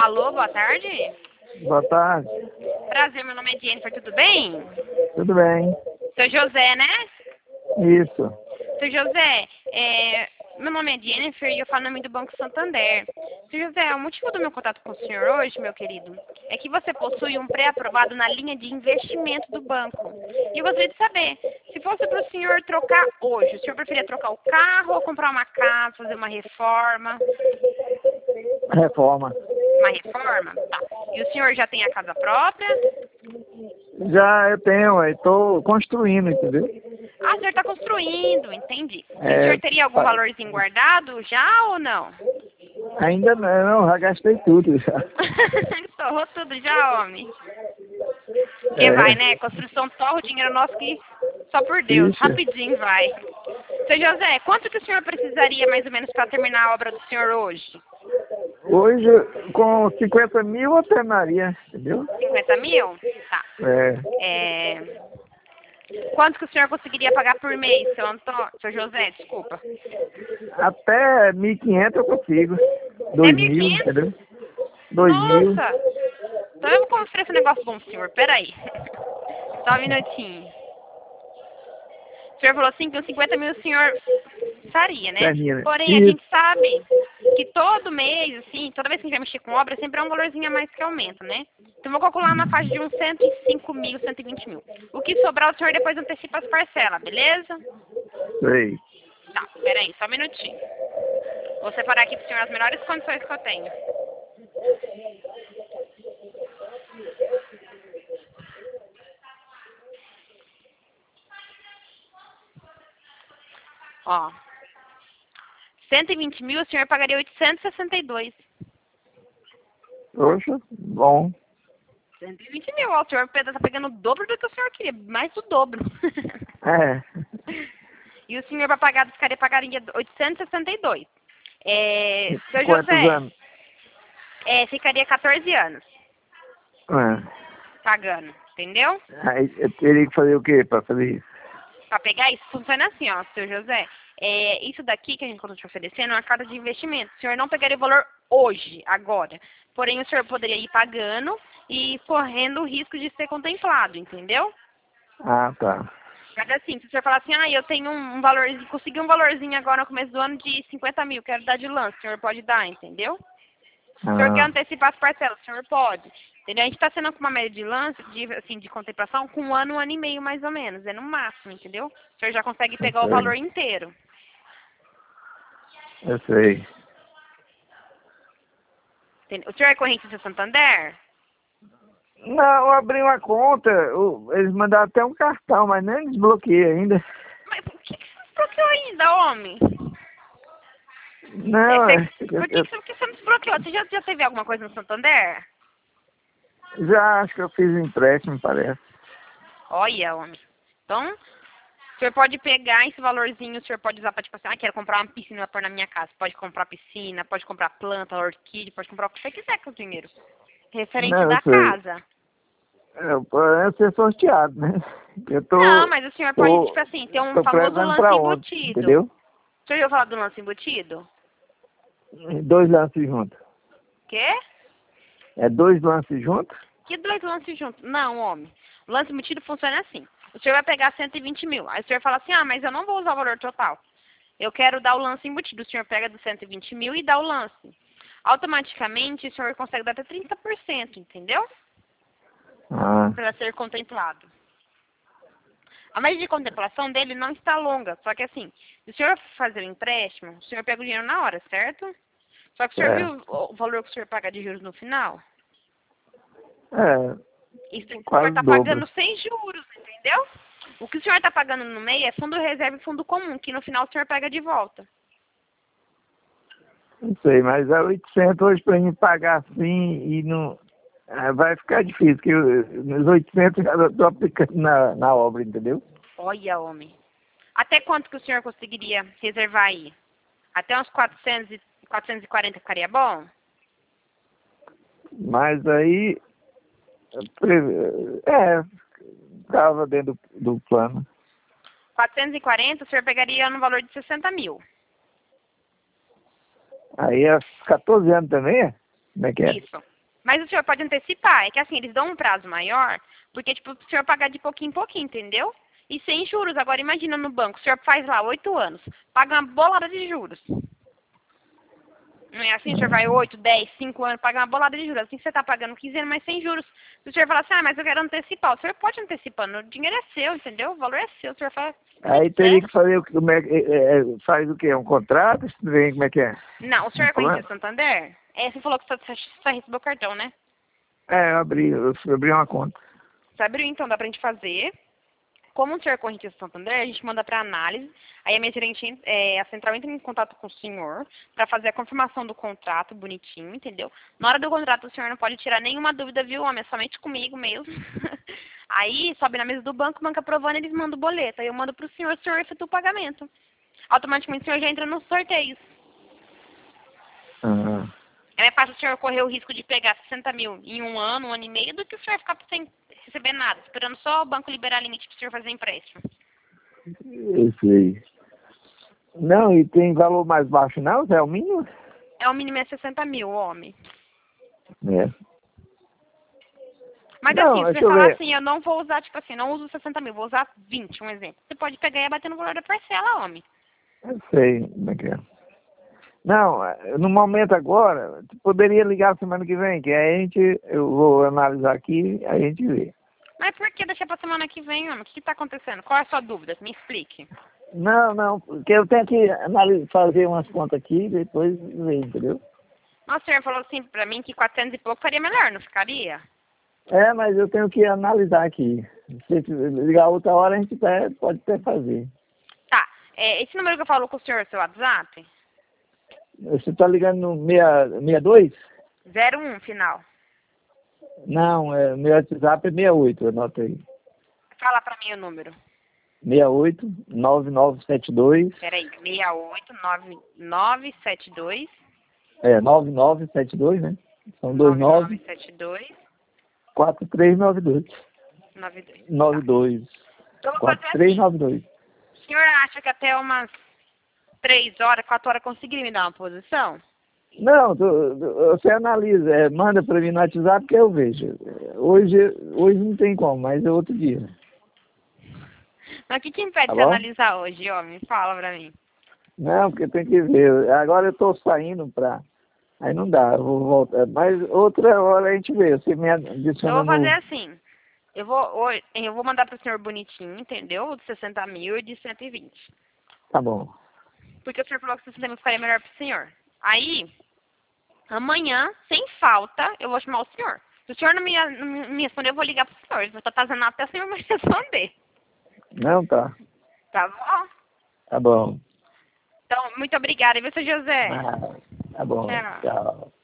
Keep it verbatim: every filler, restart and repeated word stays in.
Alô, boa tarde. Boa tarde. Prazer, meu nome é Jennifer, tudo bem? Tudo bem? Seu José, né? Isso. Seu José, é, meu nome é Jennifer e eu falo em nome do Banco Santander. Seu José, o motivo do meu contato com o senhor hoje, meu querido, é que você possui um pré-aprovado na linha de investimento do banco. E eu gostaria de saber, se fosse para o senhor trocar hoje, o senhor preferia trocar o carro ou comprar uma casa, fazer uma reforma? Reforma. Uma reforma? Tá. E o senhor já tem a casa própria? Já eu tenho, estou construindo, entendeu? Ah, o senhor está construindo, entendi. E É, o senhor teria algum pa- valorzinho guardado já ou não? Ainda não, já gastei tudo já. Torrou tudo já, homem. Porque É, vai, né? Construção torra o dinheiro nosso que só por Deus, Ixi. rapidinho vai. Seu José, quanto que o senhor precisaria mais ou menos para terminar a obra do senhor hoje? Hoje, com cinquenta mil eu terminaria, entendeu? cinquenta mil? Tá. É, É... Quanto que o senhor conseguiria pagar por mês, seu Antônio? Seu José, desculpa. até mil e quinhentos eu consigo. É Dois mil e mil, quinhentos? entendeu? Dois mil. Nossa! Então eu vou construir esse negócio bom pro senhor, peraí. Só um minutinho. O senhor falou assim que os cinquenta mil o senhor faria, né? Termina. Porém, a Isso. gente sabe que todo mês, assim, toda vez que a gente vai mexer com obra, sempre é um valorzinho a mais que aumenta, né? Então, vou calcular na faixa de uns cento e cinco mil, cento e vinte mil. O que sobrar, o senhor depois antecipa as parcelas, beleza? Sei. Tá, peraí, só um minutinho. Vou separar aqui pro senhor as melhores condições que eu tenho. Ó, cento e vinte mil, o senhor pagaria oitocentos e sessenta e dois. Poxa, bom. cento e vinte mil, ó, o senhor tá pegando o dobro do que o senhor queria, mais do dobro. É. E o senhor vai pagar, ficaria pagaria oitocentos e sessenta e dois. É, seu Quantos José, anos? é, ficaria quatorze anos É. pagando, entendeu? Aí eu teria que fazer o quê para fazer isso? Para pegar isso, funciona assim, ó, seu José. É, isso daqui que a gente está te oferecendo é uma carta de investimento. O senhor não pegaria o valor hoje, agora. Porém, o senhor poderia ir pagando e correndo o risco de ser contemplado, entendeu? Ah, tá. Mas assim, se o senhor falar assim, ah, eu tenho um, um valorzinho, consegui um valorzinho agora no começo do ano de cinquenta mil, quero dar de lance, o senhor pode dar, entendeu? Se o senhor quer Ah, antecipar as parcelas, o senhor pode. Entendeu? A gente está sendo com uma média de lance, de, assim, de contemplação, com um ano, um ano e meio mais ou menos, é no máximo, entendeu? O senhor já consegue eu pegar o sei. valor inteiro. Eu sei. Entendeu? O senhor é corrente do Santander? Não, eu abri uma conta, o- eles mandaram até um cartão, mas nem desbloqueei ainda. Mas por que, que você não desbloqueou ainda, homem? É, Não, você- é, eu, por que, eu que você por que você não desbloqueou? Você já, já teve alguma coisa no Santander? já acho que eu fiz um empréstimo, parece. Olha, homem. Então, o senhor pode pegar esse valorzinho, o senhor pode usar para, tipo assim, ah, quero comprar uma piscina para pôr na minha casa. Pode comprar piscina, pode comprar planta, orquídea, pode comprar o que você quiser com o dinheiro. Referente Não, eu da sei. casa. Eu, eu ser sorteado, né? Eu Não, tô, mas o senhor pode, tipo tô, assim, ter um tô famoso prezando lance pra ontem, embutido. entendeu? O senhor já ouviu falar do lance embutido? Dois lances juntos. Quê? É dois lances juntos? Que dois lances juntos? Não, homem. O lance embutido funciona assim. O senhor vai pegar cento e vinte mil. Aí o senhor fala assim, ah, mas eu não vou usar o valor total. Eu quero dar o lance embutido. O senhor pega dos cento e vinte mil e dá o lance. Automaticamente, o senhor consegue dar até trinta por cento, entendeu? Ah, Para ser contemplado. A média de contemplação dele não está longa. Só que assim, se o senhor fazer o empréstimo, o senhor pega o dinheiro na hora, certo? Só que o senhor é. viu o valor que o senhor paga de juros no final? É, Isso aqui o senhor quase está dobro. pagando sem juros, entendeu? O que o senhor está pagando no meio é fundo reserva e fundo comum, que no final o senhor pega de volta. Não sei, mas é oitocentos hoje pra gente pagar assim e não... é, vai ficar difícil, porque eu- os oitocentos já estou aplicando na, na obra, entendeu? Olha, homem. Até quanto que o senhor conseguiria reservar aí? Até uns quatrocentos e quatrocentos e quarenta ficaria bom? Mas aí, pre- é, estava dentro do, do plano. quatrocentos e quarenta, o senhor pegaria no valor de sessenta mil. Aí é quatorze anos também, é? Como é que é? Isso. Mas o senhor pode antecipar. É que assim, eles dão um prazo maior, porque tipo, o senhor pagar de pouquinho em pouquinho, entendeu? E sem juros. Agora imagina no banco, o senhor faz lá oito anos, paga uma bolada de juros. Não é assim, o senhor vai oito, dez, cinco anos, paga uma bolada de juros. Assim que você está pagando quinze anos, mas sem juros. Se o senhor falar assim, ah, mas eu quero antecipar, o senhor pode antecipando. O dinheiro é seu, entendeu? O valor é seu. O senhor fala. Aí teria que fazer o que, como é, que- é, é, faz o quê? Um contrato? Vem, como é que é? Não, o senhor é Um plano? conhecido Santander? É, você falou que você só recebeu cartão, né? É, eu abri, eu abri uma conta. Você abriu, então, dá pra gente fazer. Como o senhor é correntista do Santander, a gente manda para análise, aí a minha gerente, é, a central entra em contato com o senhor para fazer a confirmação do contrato bonitinho, entendeu? Na hora do contrato o senhor não pode tirar nenhuma dúvida, viu, homem? É somente comigo mesmo. Aí sobe na mesa do banco, o banco aprovando, eles mandam o boleto. Aí eu mando pro senhor, o senhor efetua o pagamento. Automaticamente o senhor já entra nos sorteios. Aham. É mais fácil o senhor correr o risco de pegar sessenta mil em um ano, um ano e meio, do que o senhor ficar sem receber nada, esperando só o banco liberar limite para o senhor fazer empréstimo. Esse aí. Não, e tem valor mais baixo não? É o mínimo? É o mínimo é sessenta mil, homem. É. Mas Não, assim, se deixa você eu falar ver. assim, eu não vou usar, tipo assim, não uso sessenta mil, vou usar vinte, um exemplo. Você pode pegar e abater no valor da parcela, homem. Eu sei como é que é. Não, no momento agora, tu poderia ligar semana que vem, que aí a gente, eu vou analisar aqui, aí a gente vê. Mas por que deixar pra semana que vem, homem? O que que tá acontecendo? Qual é a sua dúvida? Me explique. Não, não, porque eu tenho que analisar, fazer umas contas aqui e depois ver, entendeu? Nossa, o senhor falou assim pra mim que quatrocentos e pouco faria melhor, não ficaria? É, mas eu tenho que analisar aqui. Se ligar outra hora, a gente até, pode até fazer. Tá, é, esse número que eu falo com o senhor, seu WhatsApp? Você está ligando no sessenta e dois? zero um final. Não, é, meu WhatsApp é sessenta e oito, anota aí. Fala pra mim o número. sessenta e oito, nove nove sete dois. Peraí, seis oito nove nove sete dois. É, nove nove sete dois, né? São dois nove nove nove sete dois quatro três nove dois. nove dois. nove dois. Eu vou quatro fazer três assim. nove dois. O senhor acha que até umas três horas, quatro horas conseguiria me dar uma posição? Não, tu- tu- você analisa, é, manda para mim no WhatsApp que eu vejo. Hoje, hoje não tem como, mas é outro dia. Mas o que, que impede Tá de bom? analisar hoje, homem? Fala pra mim. Não, porque tem que ver. Agora eu estou saindo para. Aí não dá, eu vou voltar. Mas outra hora a gente vê. Você me Eu adiciona vou fazer no. assim. Eu vou, hoje- eu vou mandar pro senhor bonitinho, entendeu? O de sessenta mil e de cento e vinte. Tá bom. Porque o senhor falou que sessenta mil ficaria melhor pro senhor. Aí, amanhã, sem falta, eu vou chamar o senhor. Se o senhor não me, não me responder, eu vou ligar pro senhor. Eu vou estar fazendo até o senhor me responder. Não, tá. Tá bom? Tá bom. Então, muito obrigada, viu, seu José? Ah, tá bom. Tchau. Tchau.